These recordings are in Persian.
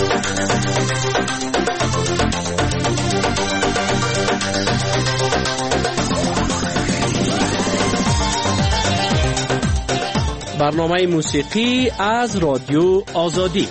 برنامه موسیقی از رادیو آزادی.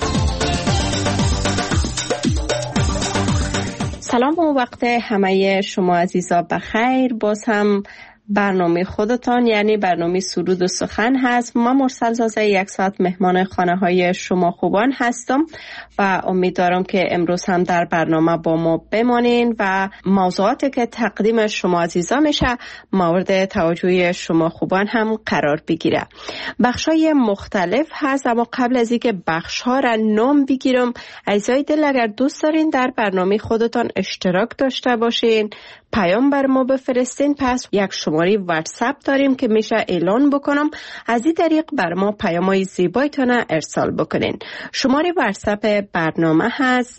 سلام و وقت همه شما عزیزا بخیر. باز هم برنامه خودتان یعنی برنامه سرود و سخن هست. من مرسل زازه 1 ساعت مهمان خانه های شما خوبان هستم و امیدوارم که امروز هم در برنامه با ما بمانین و موضوعاتی که تقدیم شما عزیزا میشه مورد توجه شما خوبان هم قرار بگیره. بخشای مختلف هست، اما قبل از اینکه بخشها را نام بگیرم، عزیزای دل اگر دوست دارین در برنامه خودتان اشتراک داشته باشین، پیام بر ما بفرستین. پس یک شماره واتساپ داریم که میشه اعلان بکنم، از این طریق بر ما پیام‌های زیبایتان ارسال بکنین. شماره واتساپ برنامه هست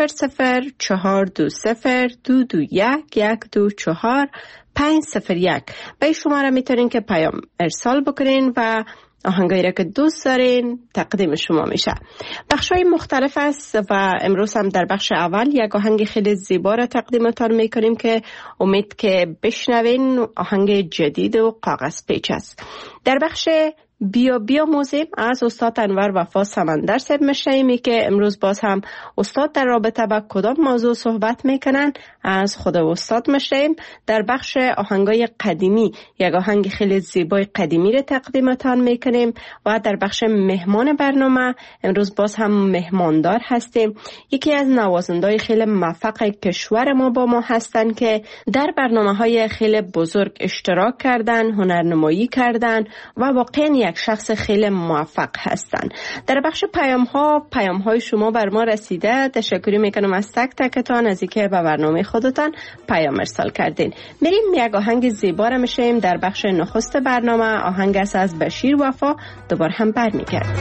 0042221124501. به این شماره میتونین که پیام ارسال بکنین و آهنگایی را که دوست دارین تقدیم شما میشه. بخشای مختلف است و امروز هم در بخش اول یک آهنگ خیلی زیبا را تقدیمتان میکنیم که امید که بشنوین. آهنگ جدید و کاغذ پیچ است. در بخش بیا بیا موزیم از استاد انور وفا سمندر صاحب میشنویم که امروز باز هم استاد در رابطه با کدام موضوع صحبت میکنن از خود استاد میشنویم. در بخش آهنگای قدیمی یک آهنگ خیلی زیبای قدیمی رو تقدیمتان میکنیم و در بخش مهمان برنامه امروز باز هم مهماندار هستیم. یکی از نوازندگان خیلی موفق کشور ما با ما هستن که در برنامه‌های خیلی بزرگ اشتراک کردن، هنرنمایی کردن و واقعا یک شخص خیلی موفق هستن. در بخش پیام های شما بر ما رسیده. تشکر میکنم از تک تکتان از اینکه به برنامه خودتان پیام ارسال کردین. میریم یک آهنگ زیبا را میشیم در بخش نخست برنامه. آهنگ است از بشیر وفا. دوباره هم برمیگردیم.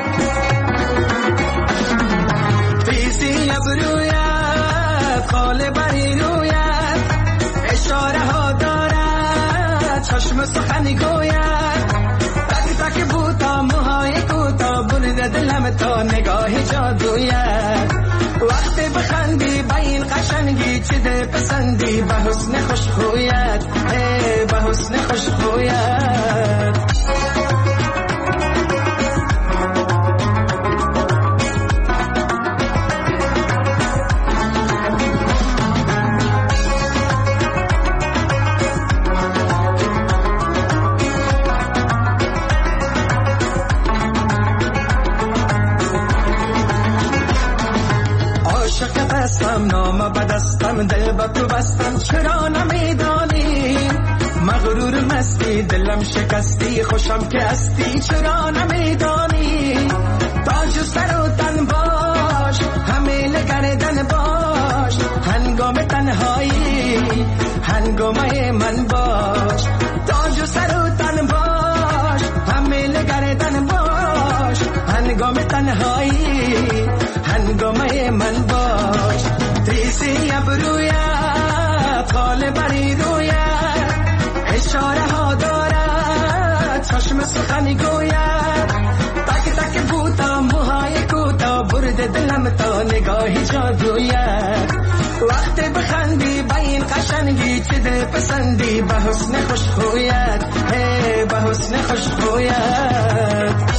بیزی ابرویت خاله بری رویت اشاره ها دارد چشم سخنی گوید که بوتا موهای کوتا برده دلم تا نگاه جادویت وقتی بخندی با این قشنگی چی ده پسندی به حسن خوشخویت به حسن خوشخویت نام بدستم دل با تو بستم چرا نمیدانی مغرور مستی دلم شکستی خوشم که هستی چرا نمیدانی تاج سر و تن باش همه لگردن باش هنگام تنهایی هنگامه من باش تاج سر و تن باش همه لگردن باش هنگام تنهایی هنگامه من باش تیزی ابرویت خاله بری رویت اشاره ها دارد چشم سخنی گوید تک تک بوتا موهای کوتا برده دلم تا نگاهی جادویت وقتی بخندی با این قشنگی چی ده پسندی به حسن خوشخویت به حسن خوشخویت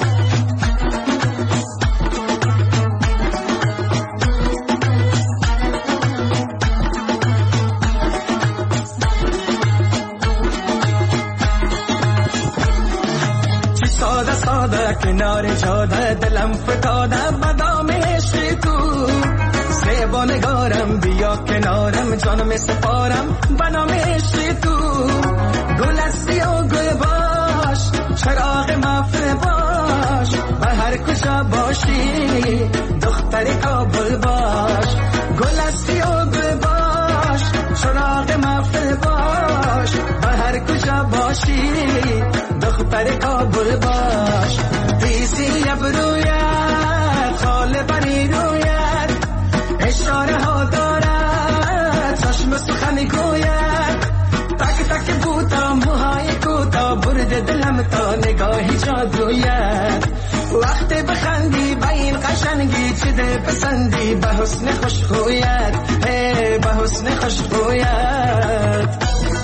کنار جاده دلم فتاده بدام عشق تو زیبا نگارم بیا کنارم جانم سپارم بنام عشق تو گل هستی و گل باش چراغ محفل باش به هر کجا باشی دختر کابل باش گل هستی و گل باش چراغ محفل باش به هر کجا باشی دختر کابل باش بیزی ابرویت خاله بری رویت اشاره ها دارد چشم سخنی گوید تک تک بوتا موهای کوتا برده دلم تا نگاهی جادویت وقتی بخندی با این قشنگی چی ده پسندی به حسن خوشخویت، به حسن خوشخویت.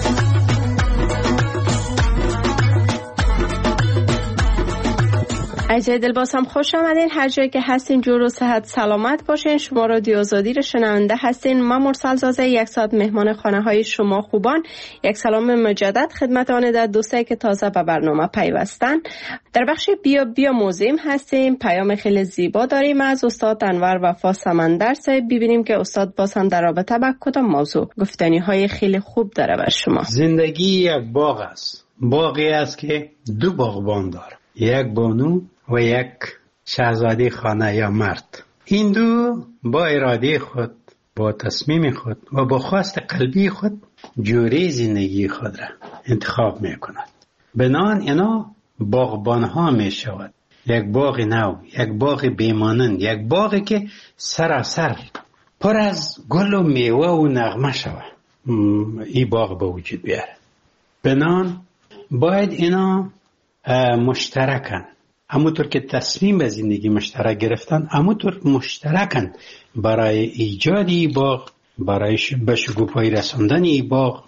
عزیزای دل باز هم خوش آمدین. هر جایی که هستین جور و صحت سلامت باشین. شما رادیو آزادی رو شنونده هستین. من مرسل زازه یک ساعت مهمان خانه های شما خوبان. یک سلام مجدد خدمت آن در دوستایی که تازه به برنامه پیوستن. در بخش بیا موزیم هستیم. پیام خیلی زیبا داریم از استاد انور وفا سمندر صاحب. ببینیم که استاد باز هم در رابطه با کدام موضوع گفتنی های خیلی خوب داره بر شما. زندگی یک باغ است. باغی است که دو باغبان داره، یک بانو و یک شاهزاده خانه یا مرد. این دو با اراده خود، با تصمیم خود و با خواست قلبی خود جوری زندگی خود را انتخاب می کند. بنان اینا باغبان ها می شود. یک باغ نو، یک باغ بیمانند، یک باغی که سراسر پر از گل و میوه و نغمه شود. این باغ به وجود بیاره. بنان باید اینا مشترکن. همونطور که تصمیم به زندگی مشترک گرفتن، همونطور مشترکن برای ایجاد این باغ، برای به شکوفایی رساندن این باغ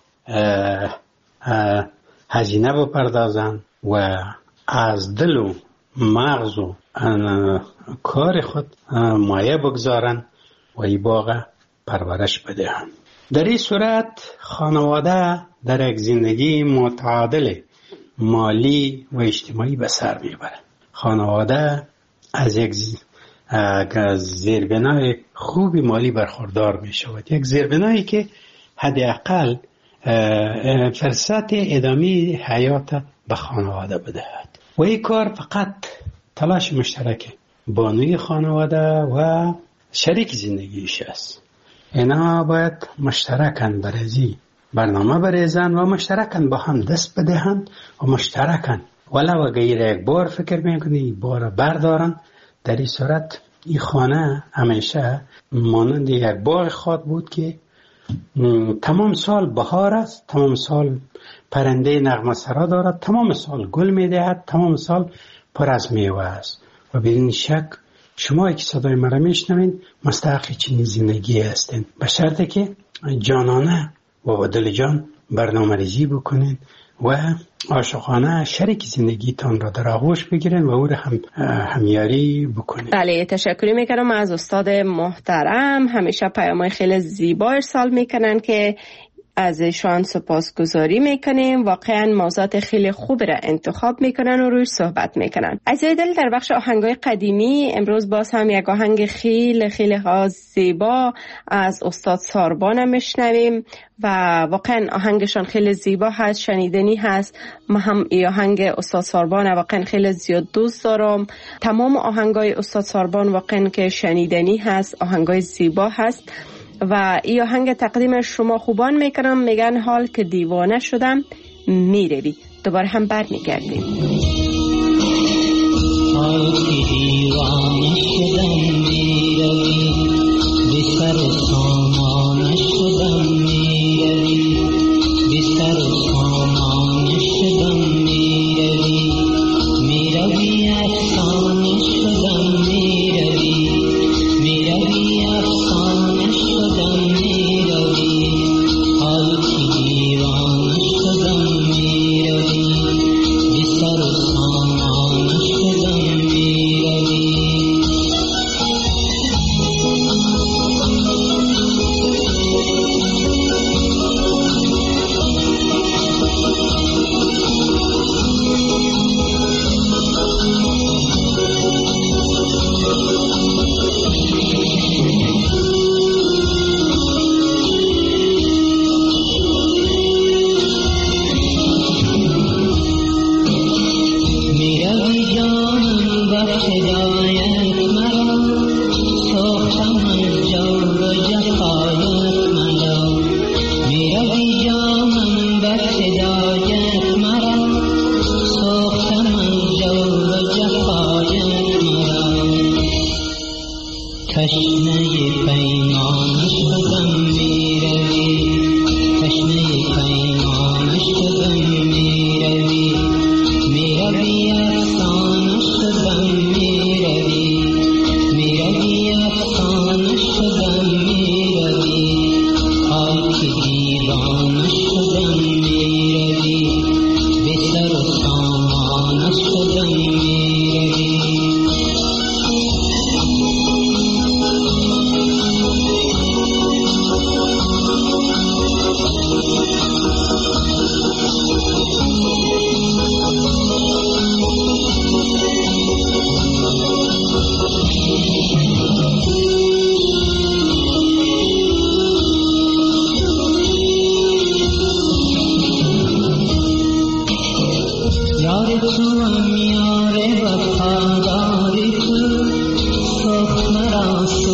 هزینه بپردازن و از دل و مغز و کار خود مایه بگذارن و این باغ پرورش بدهن. در این صورت خانواده در یک زندگی متعادل مالی و اجتماعی به سر میبره. خانواده از یک زیربنای خوبی مالی برخوردار می شود. یک زیربنایی که حداقل فرصت ادامه حیات به خانواده بدهد. و این کار فقط تلاش مشترک بانوی خانواده و شریک زندگیش است. اینا باید مشترکن برای برنامه بریزن و مشترکن با هم دست بدهن و مشترکن ولو اگر یک بار فکر میکنی یک بار بردارن. در این صورت این خانه همیشه مانند یک باغ خود بود که تمام سال بهار است، تمام سال پرنده نغمه سرا دارد، تمام سال گل میدهد، تمام سال پر از میوه است. و بدون شک شما که صدای مرا میشنوین مستحق چنین زندگی هستین، به شرطی که جانانه و با دل جان برنامه ریزی بکنین و عاشقانه شریک زندگیتان را در آغوش بگیرن و او را همیاری بکنین. بله، تشکر میکنم از استاد محترم. همیشه پیام‌های خیلی زیبا ارسال میکنن که از ایشان سپاسگزاری میکنیم. واقعا موضوعات خیلی خوب را انتخاب میکنن و روش صحبت میکنن. عزیزای دل، در بخش آهنگای قدیمی امروز باز هم یک آهنگ خیلی زیبا از استاد ساربان میشنویم و واقعا آهنگشان خیلی زیبا هست، شنیدنی هست. من هم این آهنگ استاد ساربان واقعا خیلی زیاد دوست دارم. تمام آهنگای استاد ساربان واقعا که شنیدنی هست، آهنگای زیبا هست و این آهنگ تقدیم شما خوبان میکنم. میگن حال که دیوانه شدم میروی. دوباره هم بر میگردیم. حال که دیوانه شدم میروی، بسر و سامان شدم میروی، بسر و سامان شدم میروی، میروی افسانه شدم میروی، میروی افسانه شدم میروی، حال که دیوانه شدم میروی، بسر و سامان شدم میروی.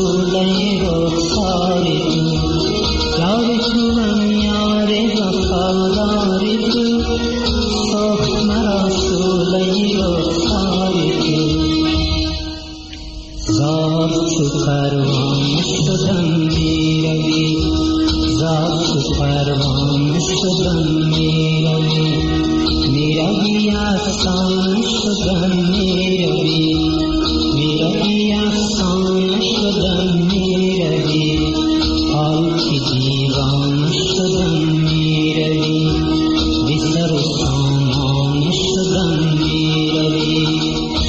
آسوده رخسار تو یار توام یار وفادار تو ساخت مرا سوله رخسار تو زار چو پروانه شدم میروی زار چو پروانه شدم میروی میروی افسانه شدم میروی میروی افسانه شدم میروی حال که دیوانه شدم میروی بی سر و سامانه شدم میروی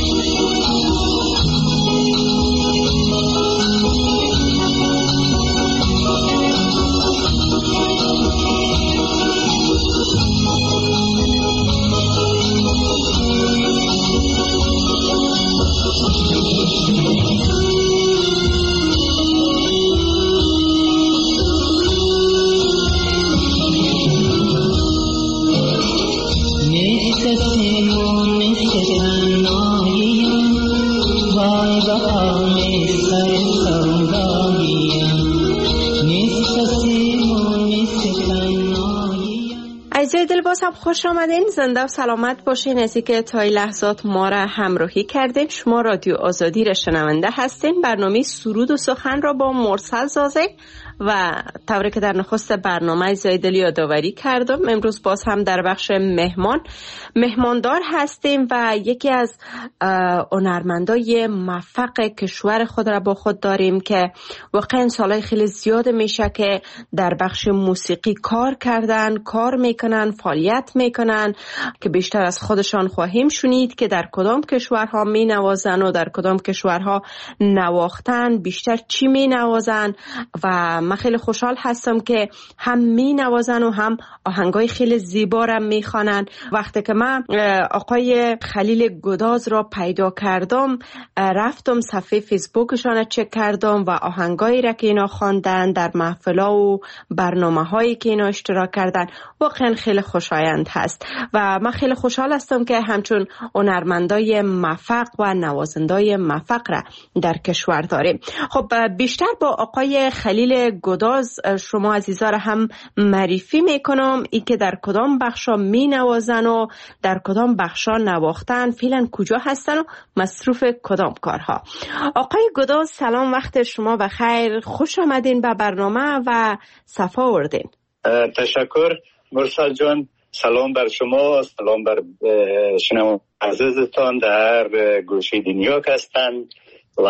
عزیزای دل باز هم خوش آمدین، زنده و سلامت باشین. از اینکه تا این لحظات ما را همراهی کردین. شما رادیو آزادی را شنونده هستین. برنامه سرود و سخن را با مرسل زازه و طوری که در نخست برنامه زایدلی یادآوری کردم، امروز باز هم در بخش مهماندار هستیم و یکی از هنرمندای موفق کشور خود را با خود داریم که واقعا سالهای خیلی زیاد میشه که در بخش موسیقی کار کردن، کار میکنن، فعالیت میکنن که بیشتر از خودشان خواهیم شنید که در کدام کشورها می نوازن و در کدام کشورها نواختن، بیشتر چی می نوازن. و من خیلی خوشحال هستم که هم می نوازن و هم آهنگای خیلی زیبا را می خوانن. وقتی که من آقای خلیل گداز را پیدا کردم، رفتم صفحه فیسبوکشان چک کردم و آهنگایی را که اینا خواندن در محفلا و برنامه هایی که اینا اشتراک کردن واقعا خیلی خوشایند هست و من خیلی خوشحال هستم که همچون هنرمندای موفق و نوازندای موفق را در کشور داریم. خب بیشتر با آقای خلیل گداز شما عزیزا را هم معرفی میکنم، ای که در کدام بخشا می نوازن و در کدام بخشا نواختن، فعلا کجا هستن و مصروف کدام کارها. آقای گداز سلام، وقت شما بخیر، خوش آمدین به برنامه و صفا آوردین. تشکر مرسل جان، سلام بر شما، سلام بر شنوندگان عزیزتان در گوشه دنیا که هستند و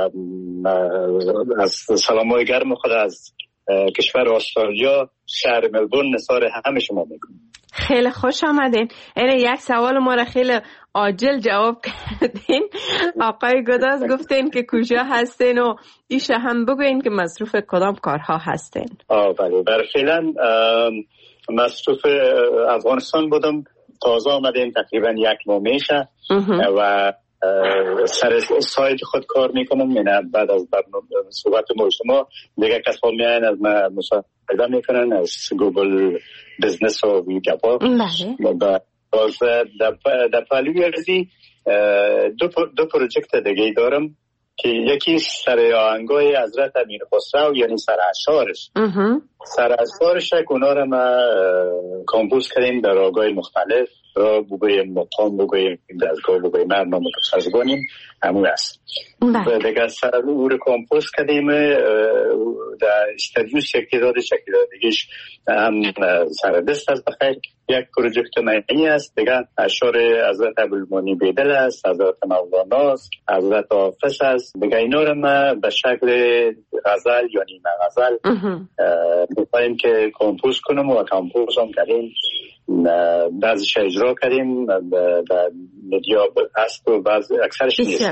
از سلامای گرم خود از کشور استرالیا شهر ملبورن نثار همه شما میکنم. خیلی خوش آمدین. اینه یک سوال ما را خیلی عاجل جواب کردین. آقای گداز گفتین که کجا هستین و ایشه هم بگوین که مصروف کدام کارها هستین. بله، برای فعلا مصروف افغانستان بودم، تازه آمدیم تقریبا 1 ماه میشه و سر سایت خود کار میکنم. من بعد از صحبت ما شما دیگه کسا میان از ما مساعده میکنن از گوگل بزنس و ویگابا. بله. باز در پهلوی ارزی دو پروژکت دیگه دارم که یکی سر آهنگای حضرت امیر خسرو، یعنی سر اشعارش. سر اشعارش اونا رو ما کامپوز کردیم در آهنگای مختلف، را بگویم مقام بگویم دستگاه بگویم مرنا متخصصگانیم همون است. دیگه سر او رو کامپوز کردیم در استودیو شکلی داده دیگهش هم سر دست است. بخیر یک پروژکت معنی است دیگه، اشعار حضرت ابوالمانی بیدل است، حضرت مولانا است، حضرت حافظ است. دیگه اینا رو ما به شکل غزل یا نیمه غزل می‌خوایم که کامپوز کنم و کامپوز هم کردیم، بعضیش اجرا کردیم در مدیا هست و اکثرش نیست.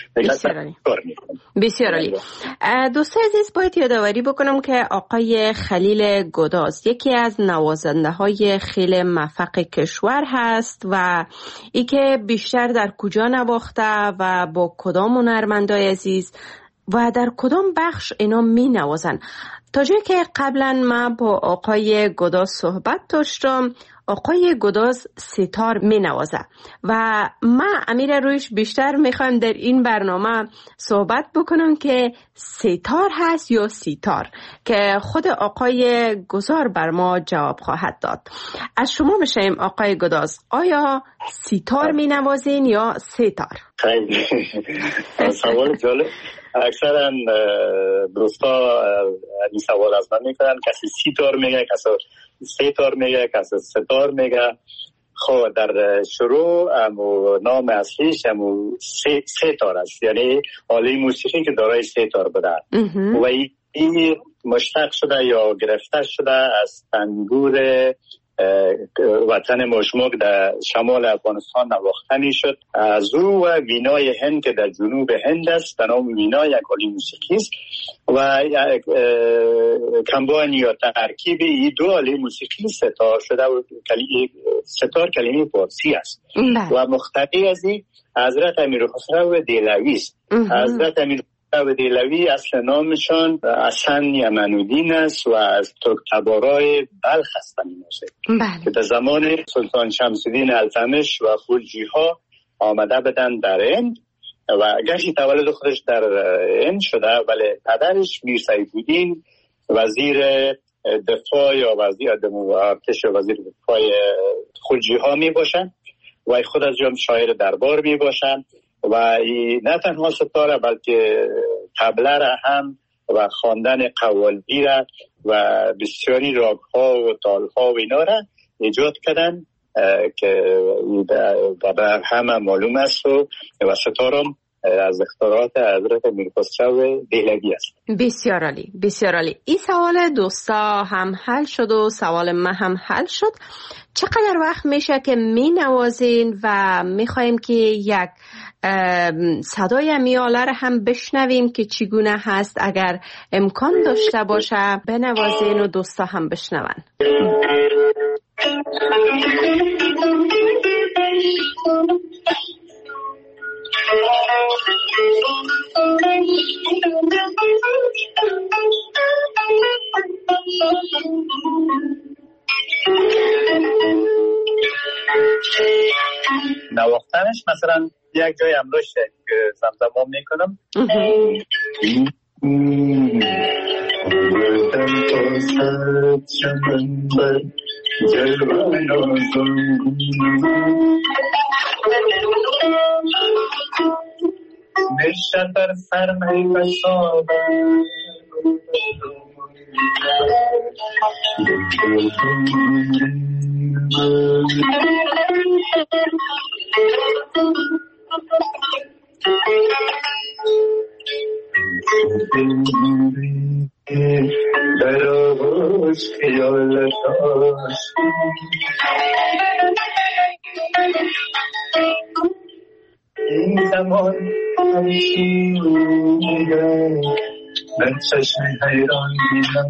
بسیار عالی. دوستان عزیز باید یادآوری بکنم که آقای خلیل گداز یکی از نوازنده های خیلی موفق کشور هست و ای که بیشتر در کجا نواخته و با کدام هنرمندای عزیز و در کدام بخش اینا می نوازن. تا جایی که قبلا من با آقای گداز صحبت داشتم، آقای گداز ستار می نوازه و ما امیر رویش بیشتر میخوایم در این برنامه صحبت بکنم که ستار هست یا سیتار، که خود آقای گذار بر ما جواب خواهد داد. از شما بشیم آقای گداز، آیا سیتار می نوازین یا ستار؟ خیلی سوال جالب. اکثرا دوستا این سوال از من میکنن، کسی سیتار میگه، کسی ستار میگه، کسی ستار میگه. خب در شروع نام اصلیش ستار است، یعنی آله موسیقی که دارای ستار بوده و این مشتق شده یا گرفته شده از تنبور وطن مشموک در شمال افغانستان نواخته می شد. از او و وینای هند که در جنوب هند است به نام وینا یک آله موسیقی است و کمباین یا ترکیب این دو آله موسیقی ستار شده و ستار کلمه فارسی است و مخترع از این حضرت امیر خسرو دهلوی است. حضرت امیر و دهلوی اصل نامشان حسن یمن‌الدین است و از ترک‌تبارای بلخ هستند که در زمان سلطان شمس الدین التمش و خلجی ها آمده بدن در هند و گشت تولد خودش در هند شده، ولی پدرش میر سیف‌الدین وزیر دفاع یا وزیر ارتش وزیر دفاع خلجی ها می باشند و خود از جمله شاعر دربار می باشند و نه تنها ستاره بلکه طبله را هم و خواندن قوالی را و بسیاری راگ ها و تال ها و اینا را ایجاد کردن که در همه معلوم است و ستارم از اختراعات حضرت امیر خسرو دهلوی است. بسیار عالی، بسیار عالی. این سوال دوستا هم حل شد و سوال من هم حل شد. چقدر وقت میشه که می نوازین و میخوایم که یک صدای میاله را هم بشنویم که چگونه هست؟ اگر امکان داشته باشه بنوازین و دوستا هم بشنون. نواختنش مثلا یک جای هم داشته که زمزمه میکنم. نشتر سرمه بشابه در آغاز خیالت هاست این زمان همیشیده من چشم حیران دیدم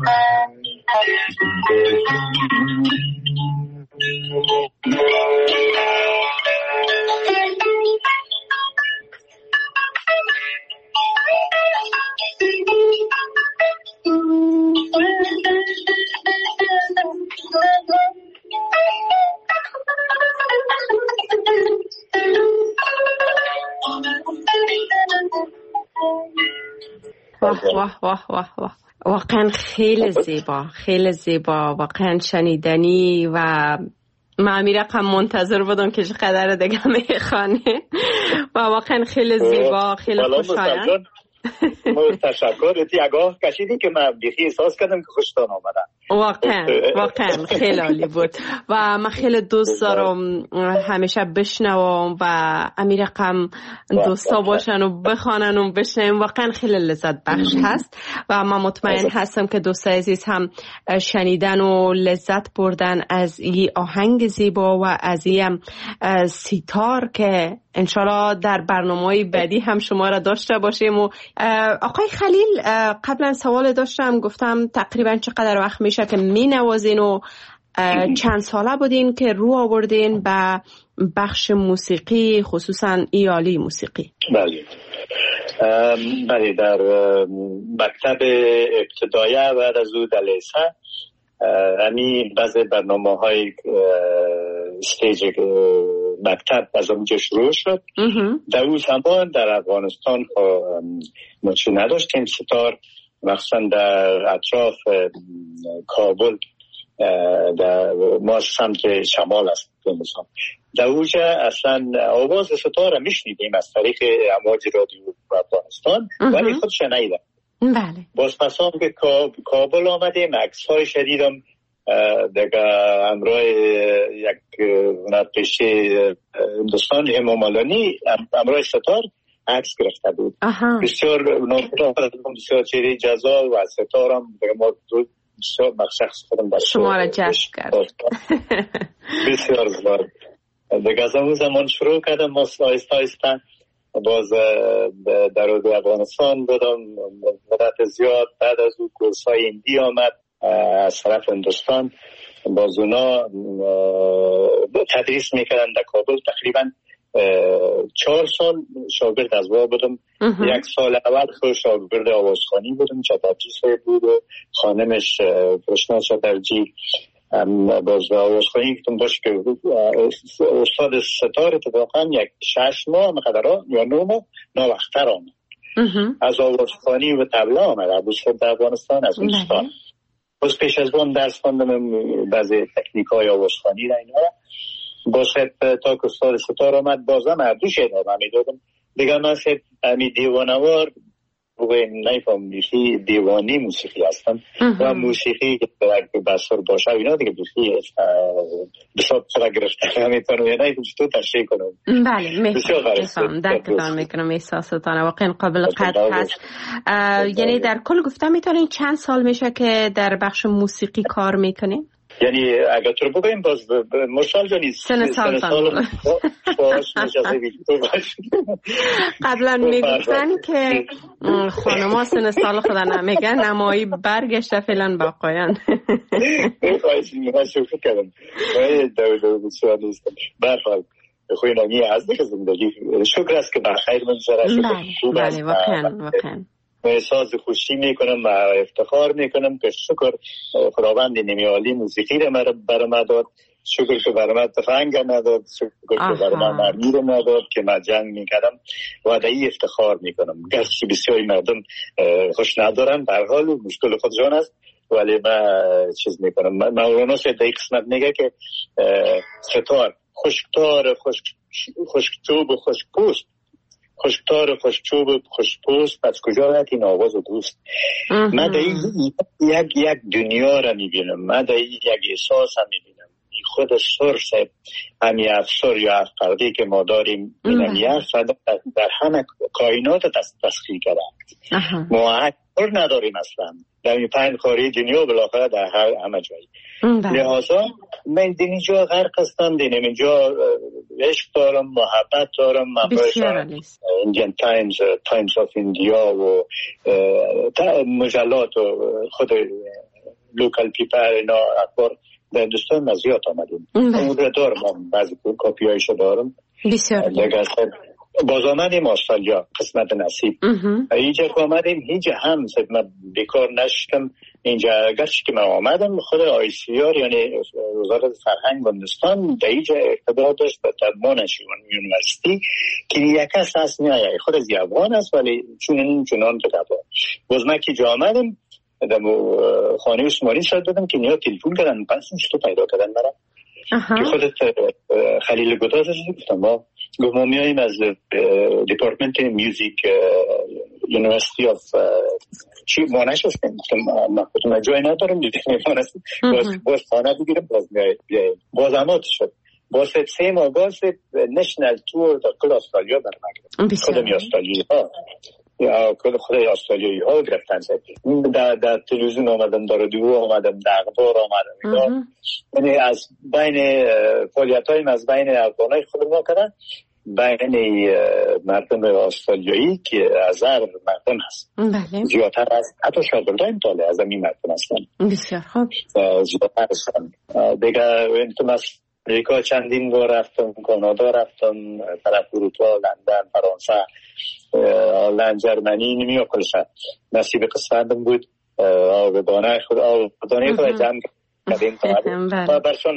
واه واه واه واه، واقعا خیلی زیبا، خیلی زیبا، واقعا شنیدنی و من امیرقم منتظر بودم که چقدر دیگه میخوانه و واقعا خیلی زیبا، خیلی خوشایند. تشکر. اگاه کشیدی که من بیخی احساس کردم که خوشتان آمدم. واقعا خیلی عالی بود و من خیلی دوست دارم همیشه بشنوم و امیرقم دوستا باشن و بخوانن و بشنویم. واقعا خیلی لذت بخش هست و من مطمئن هستم که دوستای عزیز هم شنیدن و لذت بردن از این آهنگ زیبا و از این سیتار که انشالله در برنامه‌های بعدی هم شما را داشته باشیم. و آقای خلیل، قبلا سوال داشتم، گفتم تقریبا چقدر وقت میشه که می نوازین و چند ساله بودین که رو آوردین به بخش موسیقی، خصوصا ایالی موسیقی؟ بله، در مکتب ابتدایی بعد از او در لیسه همی بعضی برنامه‌های استیج مکتب از اونجا شروع شد. در اون زمان در افغانستان ما چی نداشتیم ستار، مخصوصا در اطراف کابل، در ما سمت شمال است در اونجا اصلا آواز ستار میشنیدیم از طریق امواج رادیو افغانستان ولی خود شنیدم. بله. باز پس هم که کابل آمدیم عکس های شدیدم دیگه همراه یک هنرپیشه هندوستان هیمامالانی همراه ستار عکس گرفته بود. بسیار بسیار چیره جزا و ستارم دیگه ما بسیار شخص خودم شما را جذب کرد. بسیار زیاد دیگه از اون زمان شروع کردم ما آهسته آهسته باز در افغانستان بودم مدت زیاد. بعد از اون کورسای هندی آمد از طرف هندوستان، باز اونا تدریس میکردن در کابل. تقریبا 4 سال شاگرد از وا بودم. 1 سال اول خود شاگرد آوازخوانی بودم، چترجی صاحب بود و خانمش کرشنا چترجی. باز آوازخوانی کتم باش که استاد ستار اتفاقا 6 ماه مقدرها یا 9 ماه ناوقتر آمد. از آوازخوانی و طبله آمد ابوسعید در افغانستان از اونستان. باز پیش از اون درس خواندم بعضی تکنیک های آوازخوانی را اینا. باز تا که استاد ستار آمد بازم اردوش ادامه میدادم دیگه. من همی دیوانوار نیفهم میشی دیوانی موسیقی هستم و موسیقی که بسر باشه اینا دیگه بسیار بسیار چرا گرفتن میتونم یا نه تو تشریح کنم. بله میفهم درکتان میکنم احساساتان واقعا قابل قدر هست. یعنی در کل گفتم میتونین چند سال میشه که در بخش موسیقی کار میکنین؟ یعنی اگر تو رو بگویم باز مشال جانی سن سال باش قبلا میگفتن که خانما سن سال خدا نمیگن نمایی برگشته فعلا باقایان. من شکر کردم دو بسیار نیستم برحال خوی نمی از دیگه زندگی شکر است که بخیر من سرش خوب است. بله واقعا احساس خوشی میکنم و افتخار میکنم که شکر خداوند نمیالی موسیقی رو برای من داد. شکر که برای من تفنگ نداد، شکر که برای من مرمی رو نداد که من جنگ میکردم و دایی افتخار میکنم. گرچه بسیاری مردم خوش ندارن در حال مشکل خودشان است ولی من چیز میکنم. مولانا شاید در قسمت میگه که ستار خشکتار خشکچوب و خشکپوست، خشکتار خوشچوب خوشپوست، از کجا رد این آواز و دوست. من در یک دنیا را میبینم، من در یک احساس هم میبینم. خود سرس همی افسر یا افقردی که ما داریم این هست و در همه کائنات تسخیر کرده. ما اکبر نداریم اصلا در این 5 کاری دنیا بلاخره در همه جایی. لحاظا من دین اینجا غرق هستم، دینم اینجا عشق دارم، محبت دارم. من ایندیان تایمز آف ایندیا و مجلات و خود لوکال پیپر اینا اخبار در هندوستان مزیاد آمدیم. اون رو دارم، بعضی کاپی هایشو دارم. بسیار باز آمدیم استرالیا قسمت نصیب. اینجا که آمدیم هیچ هم من بیکار نشدم. اینجا گرچه که من آمدم خود ICR یعنی وزارت فرهنگ هندوستان در اینجا ارتباط داشت با ترمانش یونیورسیتی که یک کس هست میایه خود از افغان است ولی چونان که تبا. باز من که جا آمدم در خانه عثمانی شد دادم که نیا تلفون کردن پسیم چطور پیدا کردن برم که خودت خلیل گداز گفتم ما میاییم از دیپارتمنت میوزیک یونیورسیتی آف چی مانش هستیم. من خودم جای ندارم باز خانه بگیرم باز میاییم. باز امات شد باز 3 ماه باز نشنل تور در کل استرالیا برمگرم. خودم استرالیایی ها یا خود استرالیایی ها گرفتن در تلویزیون آمدم، در رادیو آمدم، در اخبار آمدم. یعنی از بین فعالیت هایم از بین افغانای خود ما کردن بین مردم استرالیایی که از هر مردم هست زیادتر هست، حتی شاگردای مطالعه از این مردم هستن. بسیار خوب زیادتر هستن دیگه. انتم امریکا چندین بار رفتم، کانادا رفتم، طرف اروپا، لندن، فرانسه، هلند، جرمنی. نمی‌کنم نصیب قسمتم بود. آبادانه خود جمع کردیم تا برشان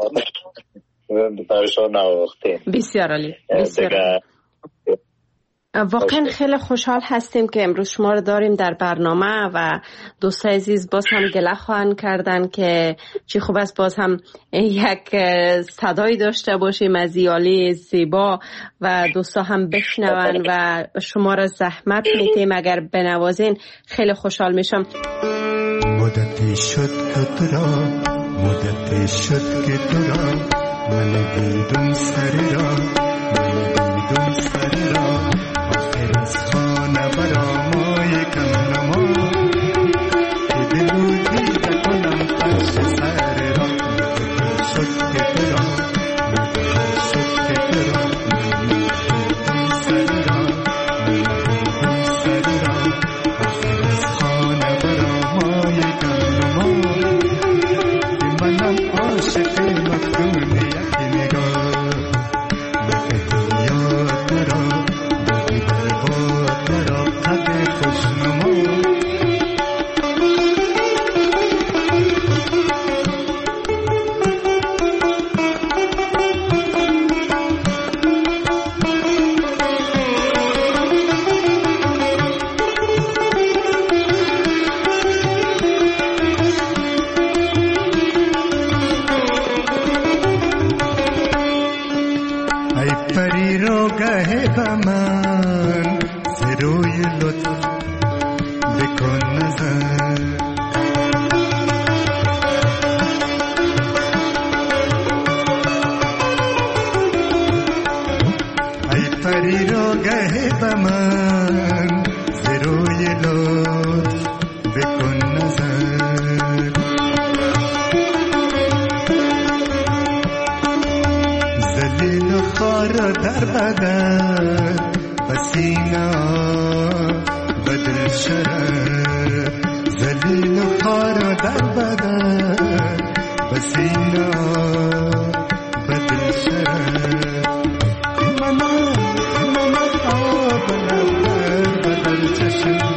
نواختیم. بسیار عالی، بسیار عالی. واقعا خیلی خوشحال هستیم که امروز شما رو داریم در برنامه و دوستای عزیز باز هم گله خواهند کردن که چی خوب است باز هم یک صدایی داشته باشیم از یالی زیبا و دوستا هم بشنون و شما را زحمت میدیم اگر بنوازین خیلی خوشحال میشم. مدتی شد که تو را مدتی شد که تو را من دیدم سر را من دیدم سر را آخر از خانه برا ما یکم نما که دلو دیده کنم پش سر را مدتی شد که تو را مدتی شد که تو را من دیدم سر را من دیدم سر را آخر از خانه برا ما یکم نما که منم عاشق مفتون یک نگاه مکتی یاد مرا بودی برباد مرا قد خوشنما من زروی لطف بکن نظر ای پری رو گه به من زروی لطف بکن نظر زلیل و خار در بدن پسینا بدل شرر زلیل و خار در بدن پسینا بدل شرر من آب لبر بدل چشم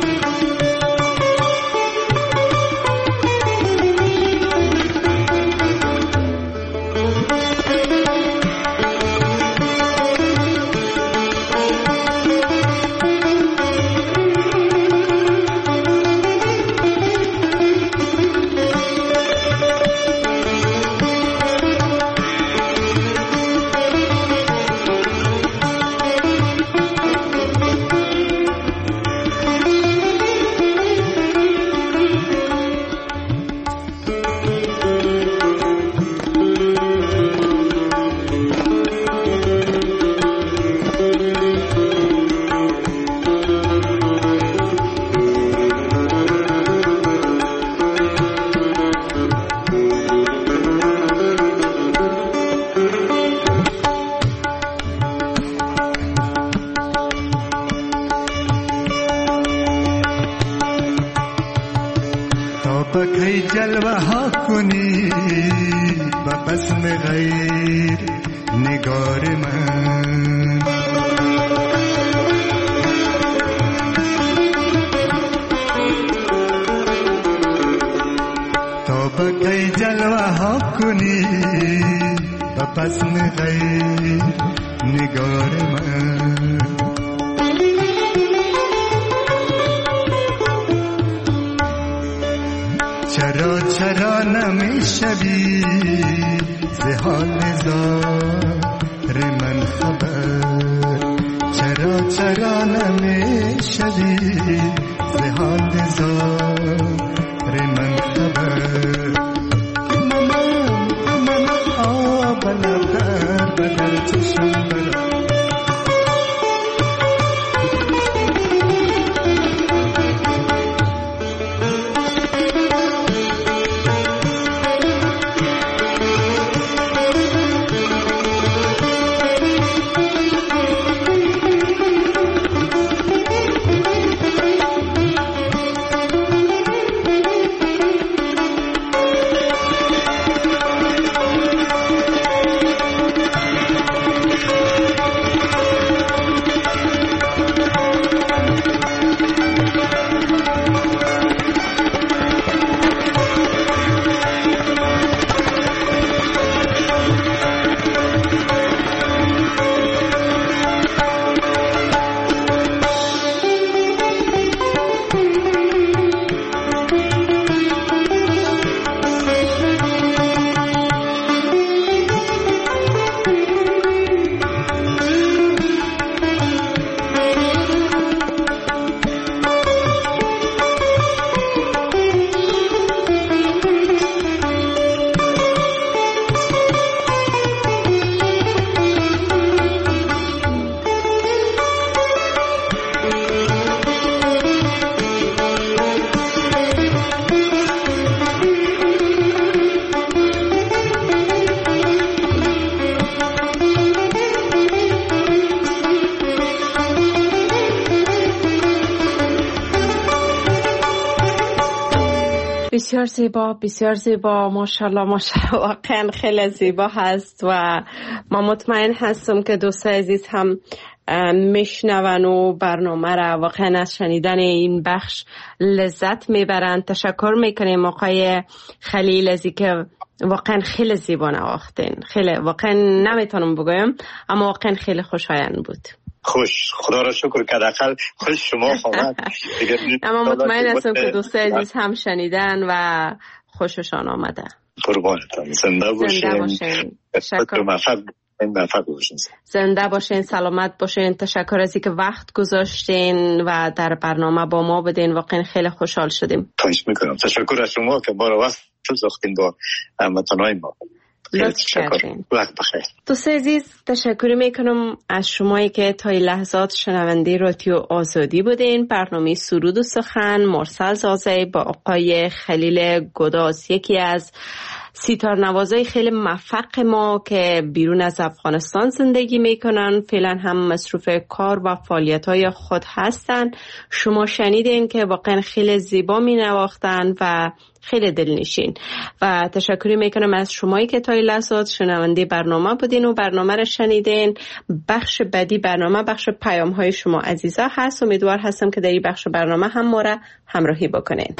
بکی جلوه ها کنی با بسم غیر نگار من تا بکی جلوه ها کنی با بسم غیر نگار من چرا نمیشوی ز حال زار من خبر چرا نمیشوی ز حال زار من خبر من آب لبر بدل چشم برا بسیار زیبا، بسیار زیبا، ماشاءالله ماشاءالله، واقعا خیلی زیبا هست و ما مطمئن هستم که دوستای عزیز هم میشنون و برنامه را واقعا از شنیدن این بخش لذت میبرند. تشکر میکنیم آقای خلیل ازی که واقعا خیلی زیبا نواختین. خیلی واقعا نمیتونم بگویم اما واقعا خیلی خوشایند بود. خوش، خدا را شکر که داخل خوش شما آمد. اما مطمئن هستم که دوستای عزیز هم شنیدن و خوششان آمده. قربانتان، زنده باشین. تشکر. موفق باشین. زنده باشین، سلامت باشین. تشکر از اینکه وقت گذاشتین و در برنامه با ما بدین. واقعا خیلی خوشحال شدیم. خواهش میکنم. تشکر از شما که ما را وقت گذاشتین با هموطنان ما. لطف کردین. وقت بخیر. دوست عزیز، تشکر میکنم از شمایی که تا این لحظات شنونده رادیو آزادی بودین. برنامه سرود و سخن مرسل زازی با آقای خلیل گداز، یکی از سیتار نوازای خیلی موفق ما که بیرون از افغانستان زندگی میکنن، فعلا هم مصروف کار و فعالیت‌های خود هستن. شما شنیدین که واقعا خیلی زیبا می نواختن و خیلی دلنشین. و تشکر میکنم از شمایی که تا این لحظات شنونده برنامه بودین و برنامه رو شنیدین. بخش بعدی برنامه بخش پیام های شما عزیزا هست. امیدوار هستم که در این بخش برنامه هم ما را همراهی بکنین.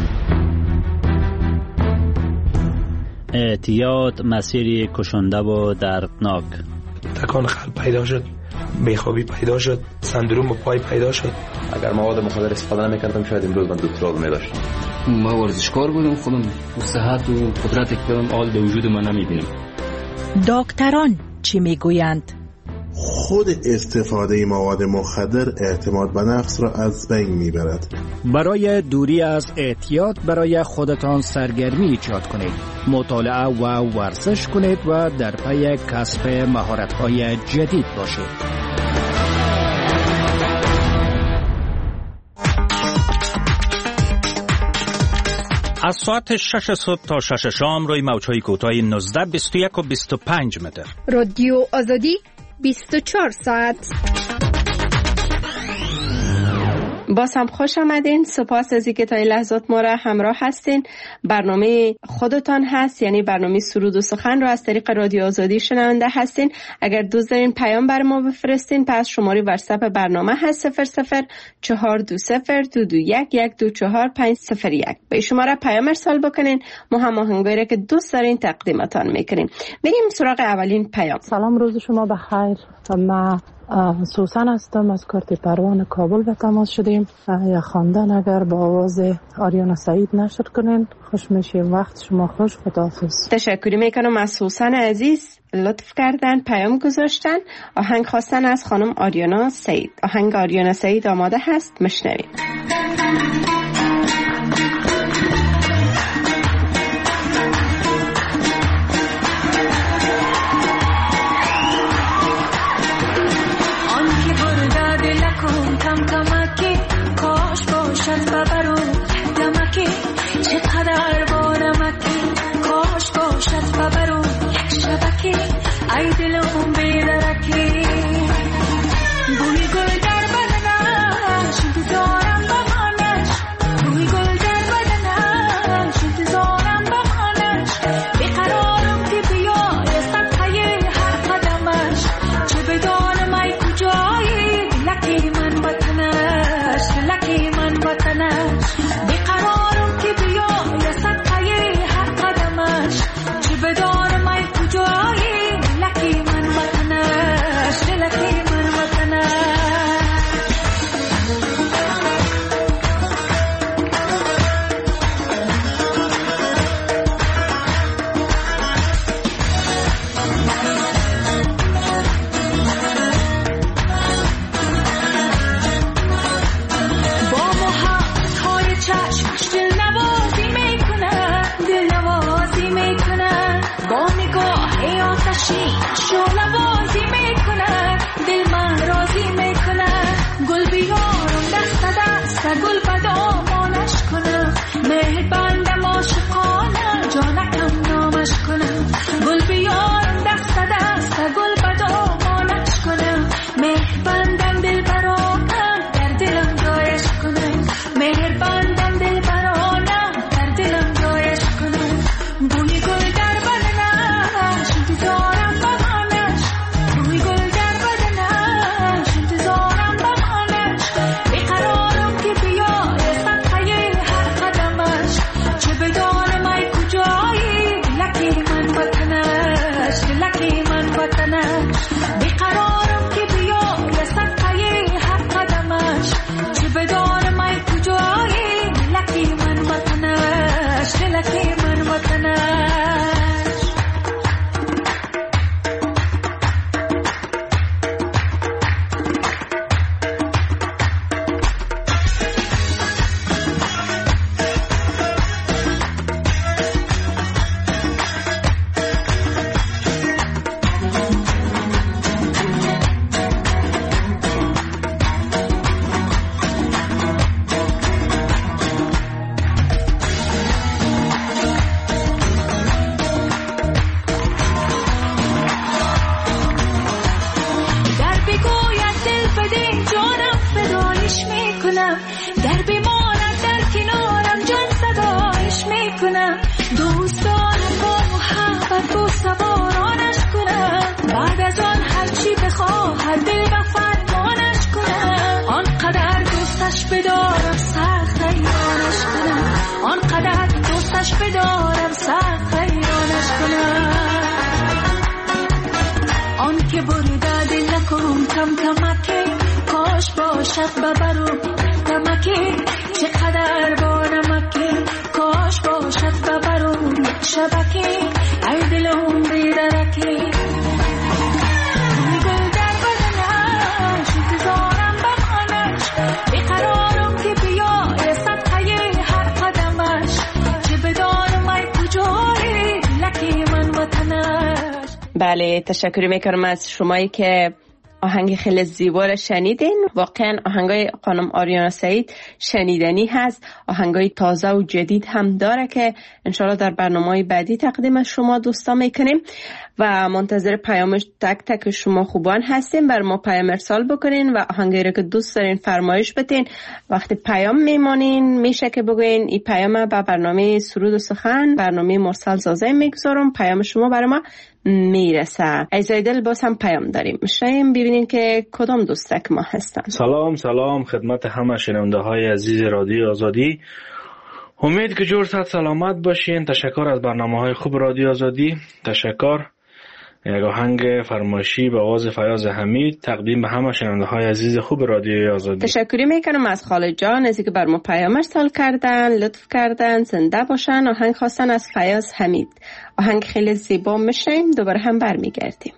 اعتیاد مسیری کشنده و دردناک. تکان قلب پیدا شد، بیخوابی پیدا شد، سندروم پای پیدا شد. اگر مواد مخدر استفاده نمی‌کردم شاید امروز من دکترا رو می‌داشتم. ما ورزشکار بودم، خودم صحت و قدرت کردم آل به وجود من نمی‌بینم. دکتران چی میگویند؟ خود استفاده مواد مخدر اعتماد به نفس را از بین میبرد. برای دوری از اعتیاد برای خودتان سرگرمی ایجاد کنید، مطالعه و ورزش کنید و در پی کسب مهارت‌های جدید باشید. از ساعت 6 صبح تا 6 شام روی موج‌های کوتاه 19 21 و 25 متر. رادیو آزادی 24 ساعت. باز هم خوش آمدین. سپاس از اینکه تا این لحظات ما را همراه هستین. برنامه خودتان هست، یعنی برنامه سرود و سخن را از طریق رادیو آزادی شنونده هستین. اگر دوست دارین پیام بر ما بفرستین، پس شماره واتساپ برنامه هست 004221124501. به شماره پیام ارسال بکنین. ما هم آهنگایی که دوست دارین تقدیمتان میکنیم. بریم سراغ اولین پیام. سلام، روز شما بخیر. ما سوسن هستم، از کارت پروان کابل به تماس شدیم. یا خواندن اگر با آواز آریانا سعید نشر کنین خوش میشیم. وقت شما خوش. خداحافظ. تشکر میکنم از سوسن عزیز، لطف کردن پیام گذاشتن. آهنگ خواستن از خانم آریانا سعید. آهنگ آریانا سعید آماده هست، مشنویم. ای دلم بی‌درکی بوی گل در بدنش انتظارم بمانش، بوی گل در بدنش انتظارم بمانش. بیقرارم که بیای صدقه هر قدمش، چه بدانم ای کجایی لکی من وطنش، لکی من وطنش. بیقرارم که بیای صدقه هر قدمش، چه بدانم ای کجایی لکی من وطنش، لکی من وطنش. با محبت‌های چشمش دل نوازی میکنن، دل نوازی میکنن. با نگاه آتشی شعله بازی میکنن، دل من راضی میکنن. گل بیارم دست دست گل بدامانش کنم، مهربندم عاشقانه جانکم نامش کنم. گل بیارم دست دست گل بدامانش کنم، مهربندم دل برانم در دلم جایش کنم، مهربندم دل برانم در دلم دوستش بدارم سخت حیرانش کنم، آنقدر دوستش بدارم سخت حیرانش کنم. آن که برده دل نکنم کم کمکی، کاش باشد ببرم نمکی، چقدر با نمکی، کاش باشد ببرم شبکی، ای دلم بیدرکی. گل در بدنش انتظارم بمانش، بیقرارم که بیای صدقه هر قدمش، چه بدانم ای کجایی لکی من وطنش. بله، تشکر میکنم از شمایی که آهنگ خیلی زیبا را شنیدین. واقعا آهنگای خانم آریانا سعید شنیدنی هست، آهنگای تازه و جدید هم داره که انشالله در برنامه‌های بعدی تقدیم شما دوستان میکنیم و منتظر پیام تک تک شما خوبان هستیم. بر ما پیام ارسال بکنین و آهنگی را که دوست دارین فرمایش بدین. وقتی پیام میمانین میشه که بگوین این پیام با برنامه سرود و سخن، برنامه مرسل زازه میگذارم، پیام شما برای ما میرسه. عزیزای دل باز هم پیام داریم، شایم ببینین که کدام دوستک ما هستن. سلام خدمت همه شنونده های عزیز رادیو آزادی. امید که جور صحت سلامت باشین. تشکر از برنامه های خوب رادیو آزادی. تشکر. یک آهنگ فرمایشی به آواز فیاض حمید تقدیم به همه شنونده های عزیز خوب رادیو آزادی. تشکری میکنم از خالد جان از اینکه بر ما پیام ارسال کردن، لطف کردن، زنده باشن. آهنگ خواستن از فیاض حمید. آهنگ خیلی زیبا میشیم، دوباره هم برمیگردیم.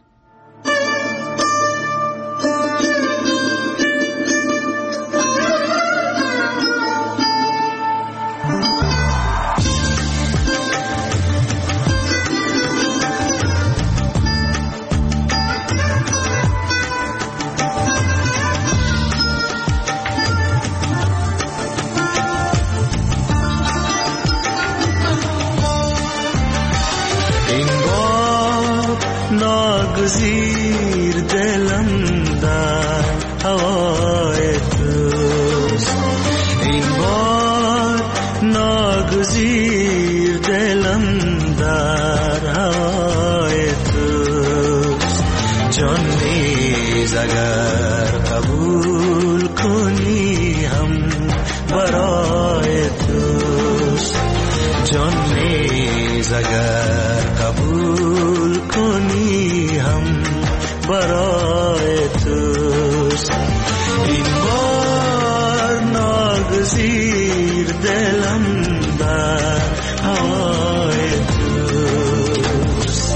ناگزیر دلم در هوای توست، این بار ناگزیر دلم در هوای توست. جان نیز اگر قبول کنی هم برای توست، جان نیز اگر قبول کنی هم برای توست. این بار ناگزیر دلم در هوای توست.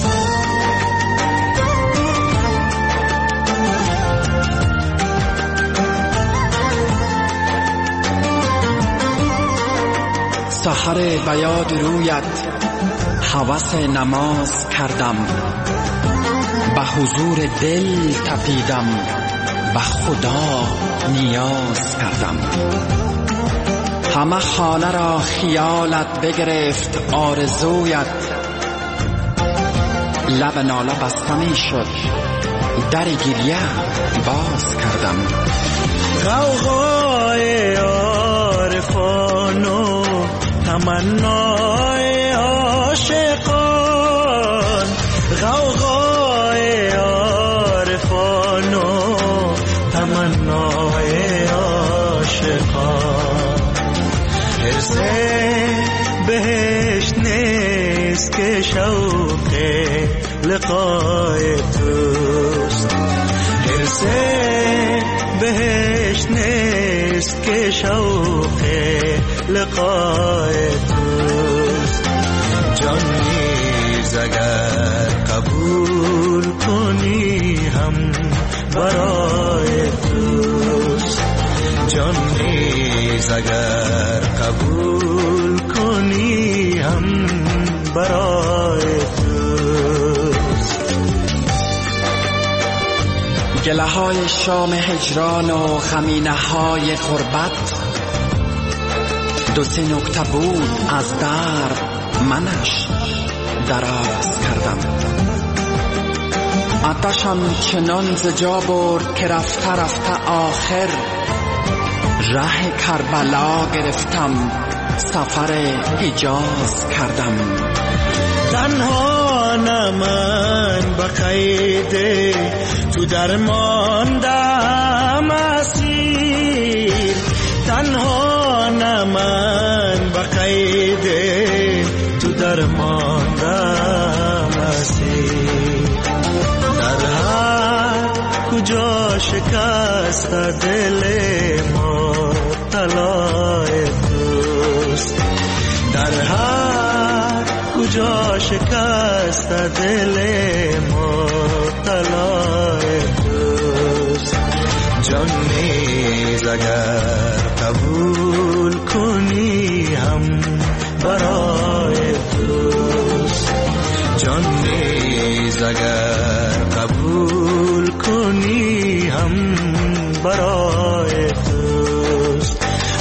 سحر بیاد رویت هوس نماز کردم، به حضور دل تپیدم، به خدا نیاز کردم. همه خانه را خیالت بگرفت آرزویت، لب ناله بستنی شد، در گریه باز کردم. غوغای عارفان و تمنای عاشقان، غوغای عارفان و تمنای عاشقان. حرص بهشت نیست که شوق لقای توست، حرص بهشت نیست که شوق لقای توست. جان نیز اگر قبول کنی هم برای توست، جان نیز اگر قبول کنی هم برای توست. گله های شام هجران و خمینه های غربت، دو سه نکته بود از درد منش دراز کردم. آتشم چنان ز جا برد که رفته رفته آخر ره کربلا گرفتم، سفر حجاز کردم. تنها من به قید تو درماندم اسیر، تنها نه من به قید تو درماندم اسیر در هر کجا شکست دل ما طلای توست در هر کجا شکست دل ما طلای توست جان نیز اگر قبول کنی هم برای توست جان نیز اگر قبول کنی هم برای توست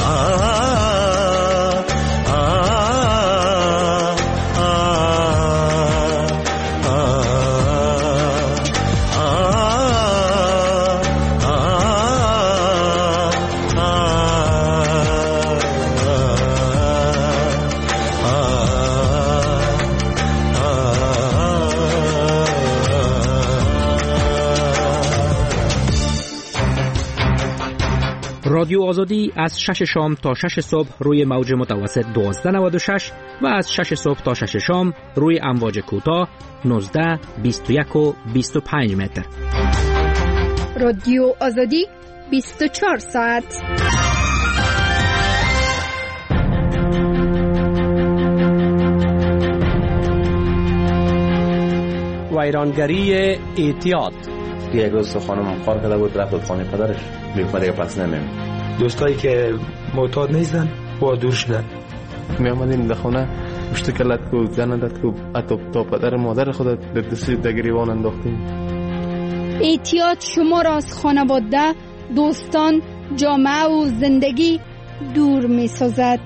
رادیو آزادی از 6 شام تا 6 صبح روی موج متوسط 1296 و از 6 صبح تا 6 شام روی امواج کوتاه 19 21 و 25 متر. رادیو آزادی 24 ساعت. ویرانگری اعتیاد. یک روز خانم کار کرده بود رفت خانه پدرش میگفت دیگه پس نمیم. دوستایی که معتاد نیستن با دور شدن می آمدیم در خانه مشت کلت کو زن داد کو تا پدر مادر خود در دستی در گریبان انداختیم. اعتیاد شما را از خانواده، دوستان، جامعه و زندگی دور می سازد.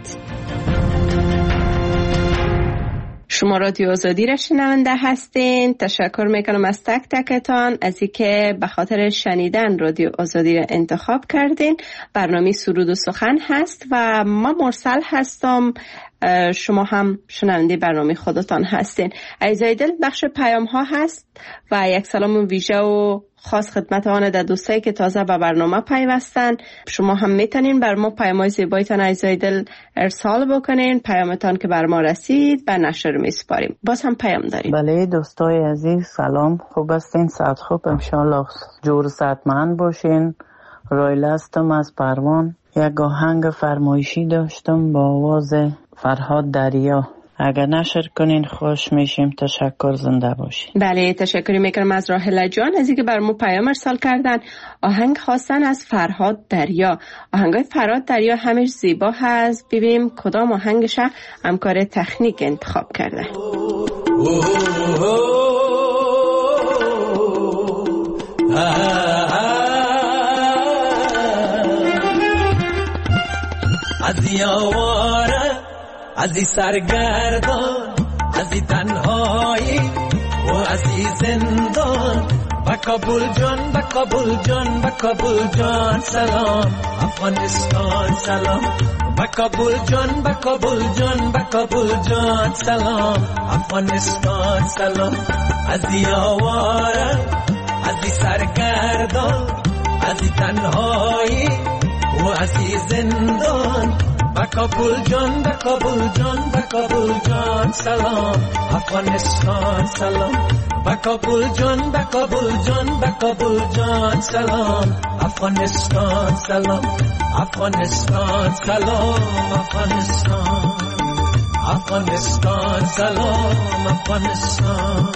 شما رادیو آزادی را شنونده هستین. تشکر میکنم از تک تکتان از اینکه به خاطر شنیدن رادیو آزادی را انتخاب کردین. برنامه سرود و سخن هست و ما مرسل هستم، شما هم شنونده برنامه خودتان هستین. عزیزای دل، بخش پیام ها هست و یک سلام ویژه و خاص خدمت آن در دوستایی که تازه به برنامه پیوستن. شما هم میتونین بر ما پیام‌های زیبایتان عزیزای دل ارسال بکنین. پیامتان که بر ما رسید به نشر میسپاریم. باز هم پیام داریم. بله دوستای عزیز سلام، خوب هستین؟ صحت خوب؟ انشالله جور صحتمند باشین. رایله هستم از پروان. یک آهنگ فرمایشی داشتم با آواز فرهاد دریا، اگر نشر کنین خوش میشیم. تشکر، زنده باشین. بله تشکری میکنم از راحله جان از اینکه بر ما پیام ارسال کردن. آهنگ خواستن از فرهاد دریا. آهنگای فرهاد دریا همش زیبا هست. ببینیم کدام آهنگش همکار تکنیک انتخاب کرده. از یاواره از این سرگردان از این تنهایی و از این زندان با کابل جان با کابل جان با کابل جان سلام افغانستان سلام با کابل جان با کابل جان با کابل جان سلام افغانستان سلام از این آواره از این سرگردان از این تنهایی و از این زندان با کابل جان با کابل جان با کابل جان سلام افغانستان سلام با کابل جان با کابل جان با کابل جان سلام افغانستان سلام افغانستان سلام افغانستان افغانستان سلام افغانستان.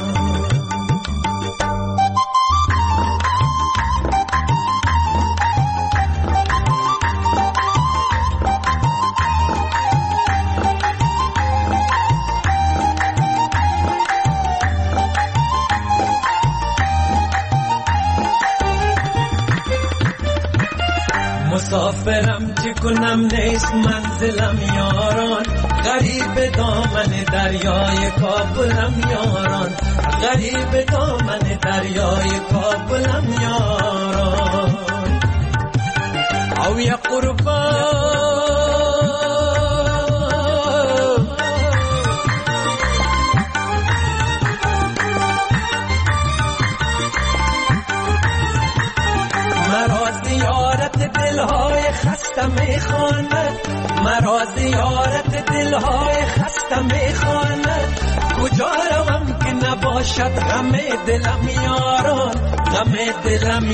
مسافرم چه کنم نیست منزلم یاران غریب دامن دریای کابلم یاران غریب دامن دریای کابلم یاران او یا قربان مرا زیارت دلهای خسته میخواند زیارت دلهای خسته میخواند کجا روم که نباشد همه دلم یاران همه دلم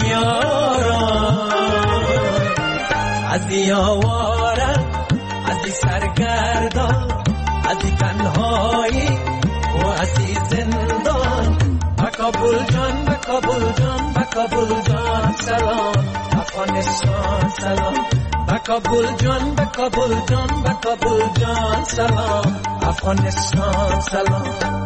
یاران از این آواره از این سرگردان از این تنهایی و از این زندان کابل جان به کابل جان به کابل جان سلام افغانستان سلام به کابل جان به کابل جان به کابل جان سلام افغانستان سلام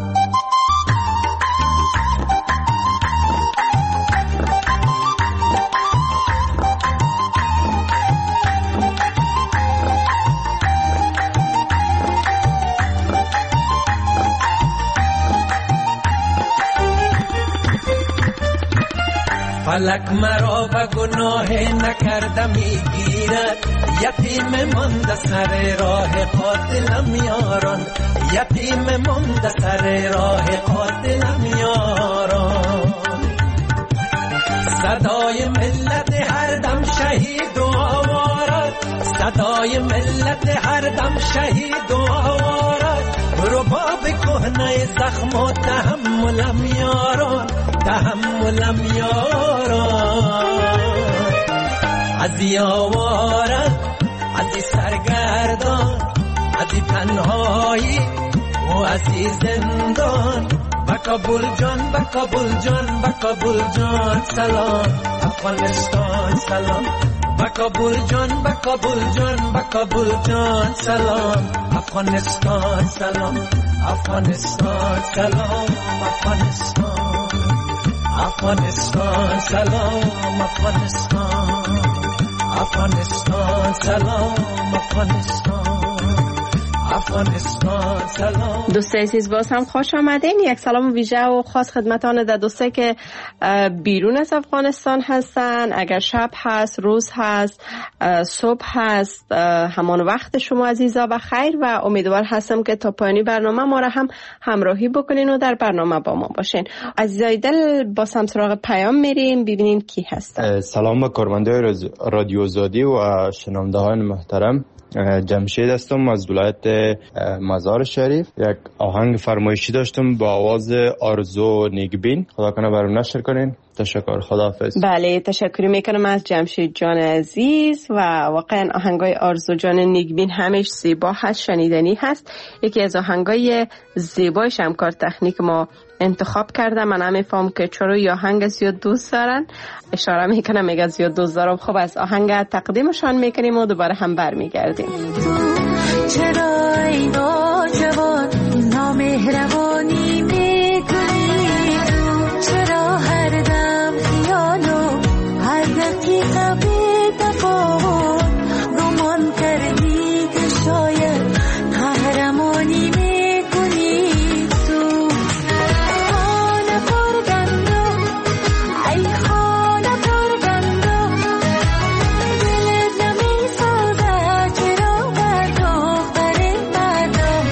فلک مرا به گناه نکرده میگیرد یتیم مانده سر راه قاتلم یاران یتیم مانده سر راه قاتلم یاران صدای ملت هر دم شهید و آوارد صدای ملت هر دم شهید و آوارد رباب کهنه زخم و تحملم یاران تحملم یاران از این آواره از این سرگردان از این تنهایی و از این زندان به کابل جان به کابل جان به کابل جان سلام افغانستان سلام به کابل جان به کابل جان به کابل جان سلام افغانستان سلام افغانستان سلام افغانستان افغانستان سلام افغانستان افغانستان سلام افغانستان افغانستان سلام. دوستای عزیز باز هم خوش آمدین. یک سلام ویژه و خاص خدمتان در دوستایی که بیرون از افغانستان هستن. اگر شب هست، روز هست، صبح هست، همان وقت شما عزیزا بخیر و امیدوار هستم که تا پایانی برنامه ما را هم همراهی بکنین و در برنامه با ما باشین. عزیزای دل باز هم سراغ پیام میریم ببینیم کی هستن. سلام به کارمندای رادیو آزادی و شنونده های محترم. جمشید هستم از ولایت مزار شریف. یک آهنگ فرمایشی داشتم با آواز آرزو نیگبین. خدا کنه برام نشر کنین. تشکر. خداحافظ. بله تشکر میکنم از جمشید جان عزیز و واقعا آهنگای آرزو جان نیگبین همش زیبا هست، شنیدنی هست. یکی از آهنگای زیبایش هم کار تکنیک ما انتخاب کرده. من نمیفهم که چرا یا آهنگ زیاد دوست دارن. اشاره میکنم میگه زیاد دوست دارم. خب از آهنگ تقدیمشان میکنیم و دوباره هم برمیگردیم. چرا ای نوجوان نامهربانی میکنی؟ چرا هر دم خیالو هر دقیقه بی تفاوت گمان کردی که شاید قهرمانی میکنی؟ تو خانه پرگندو ای خانه پرگندو دلت نمیسازه چرا بر دختر مردا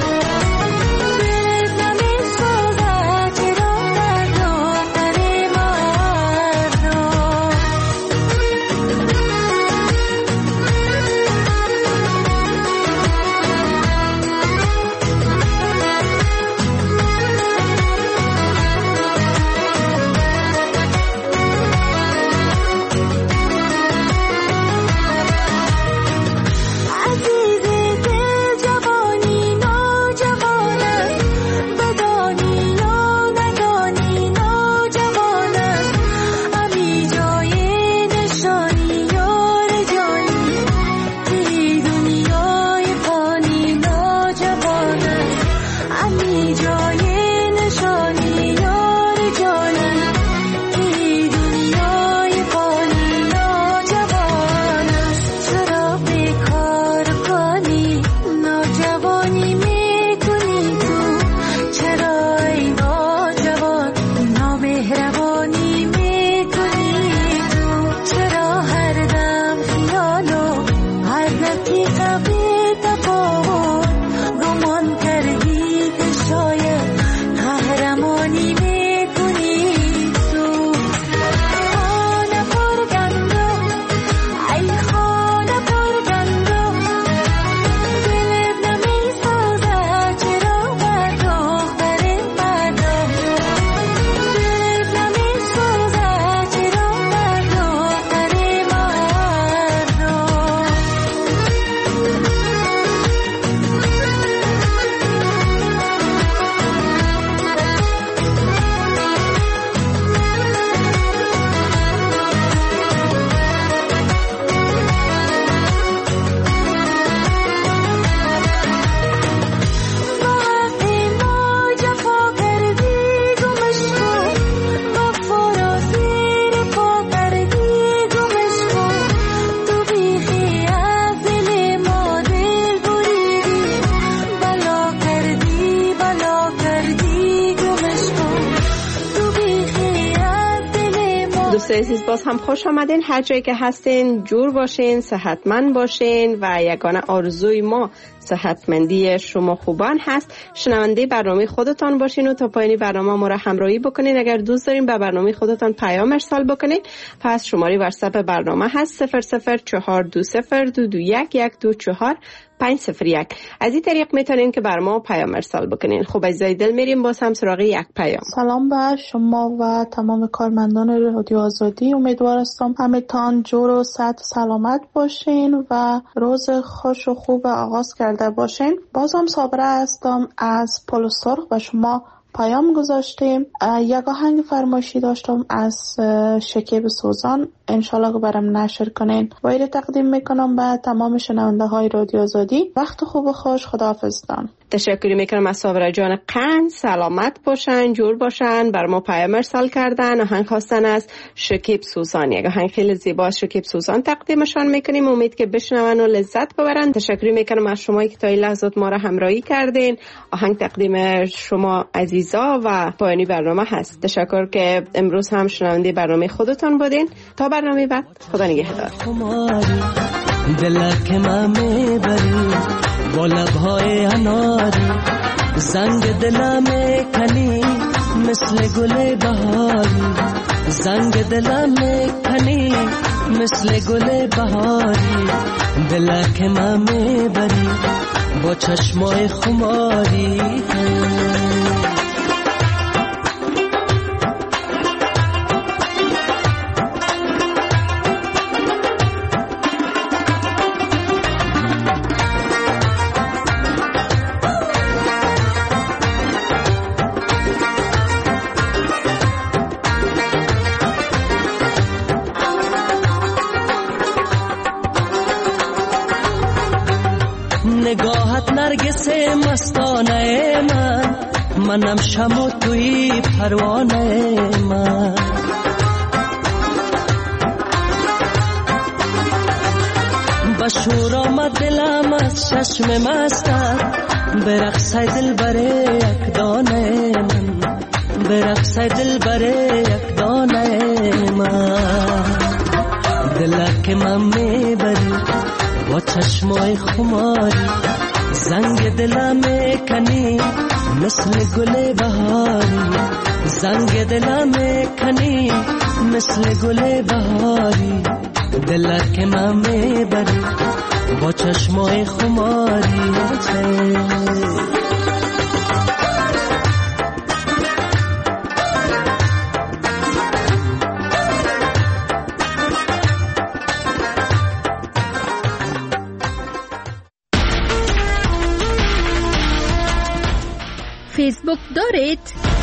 دوست عزیز، باز هم خوش آمدین. هر جایی که هستین جور باشین، صحتمند باشین و یگانه آرزوی ما صحتمندی شما خوبان هست. شنونده برنامه خودتان باشین و تا پایانی برنامه ما را همراهی بکنین. اگر دوست دارین به برنامه خودتان پیام ارسال بکنین، پس شماره واتساپ برنامه هست 004202212124 501. از این طریق میتونین که بر ما پیام ارسال بکنین. خب عزیزای دل، میریم باز هم سراغ یک پیام. سلام به شما و تمام کارمندان رادیو آزادی. امیدوارم همتان جور و صحت سلامت باشین و روز خوش و خوب آغاز کرده باشین. بازم صابره هستم از پل سرخ و شما پیام گذاشتیم. یک آهنگ فرمایشی داشتم از شکیب سوزان، انشالله که برام نشر کنین. باید تقدیم میکنم به تمام شنونده های رادیو آزادی. وقت خوب و خوش، خداحافظتان. تشکر میکنم از صابره جان قند. سلامت باشن، جور باشن. بر ما پیام ارسال کردن. آهنگ خواستن از شکیب سوزان، یک آهنگ خیلی زیبا از شکیب سوزان تقدیمشان میکنیم. امید که بشنون و لذت ببرن. تشکر میکنم از شما که تا این لحظات ما را همراهی کردین. آهنگ تقدیم شما عزیزا و پایانی برنامه هست. تشکر که امروز هم شنونده برنامه خودتان بودین. تا برنامه بعد، خدا نگهدار. دلک من میبری با لبهای اناری، زنگ دلم کنی مثل گل بهاری، زنگ دلم کنی مثل گل بهاری، دلک من میبری با چشمای خماری. نگاهت نرگس مستانه من، منم شم و توی پروانه من. بشور آمد دلم از چشم مستت، برقصه دل بره یک دانه من، برقصه دل بره یک دانه من. دلک من میبری با چشمای خماری، زنگ دلم کنی مثل گل بهاری، زنگ دلم کنی مثل گل بهاری، دلک من میبری با چشمای خماری. فیسبوک دارید؟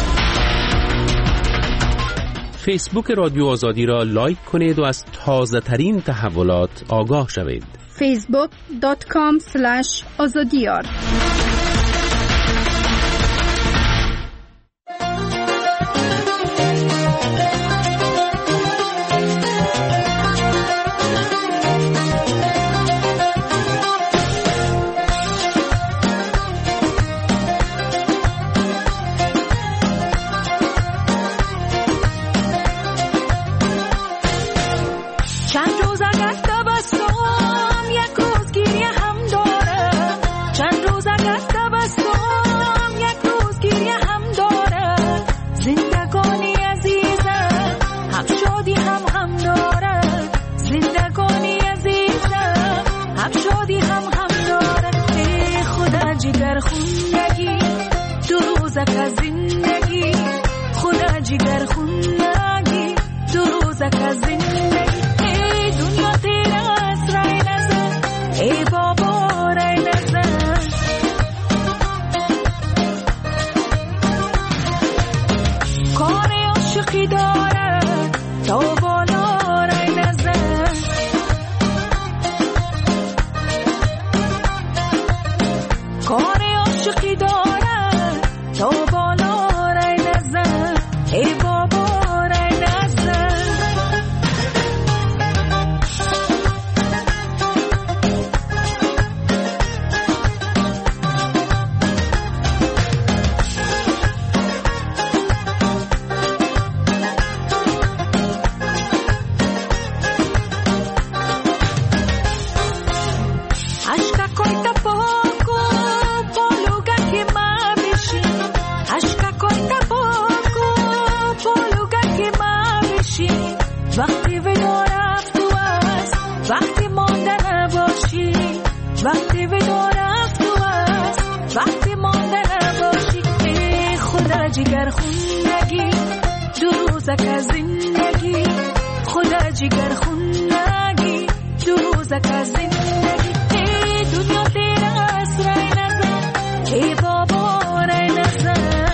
فیسبوک رادیو آزادی را لایک کنید و از تازه ترین تحولات آگاه شوید. facebook.com/azadiyar. چند روز جگر خونگی دو روزک از زندگی خدا جگر خونگی دو روزک از زندگی ای دنیا تیر است رای نزن ای بابا رای نزن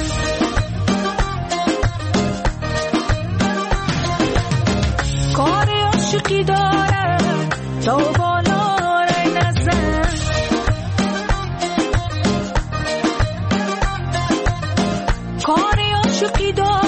کار عاشقی داره تا بالا رای نزن کار عاشقی داره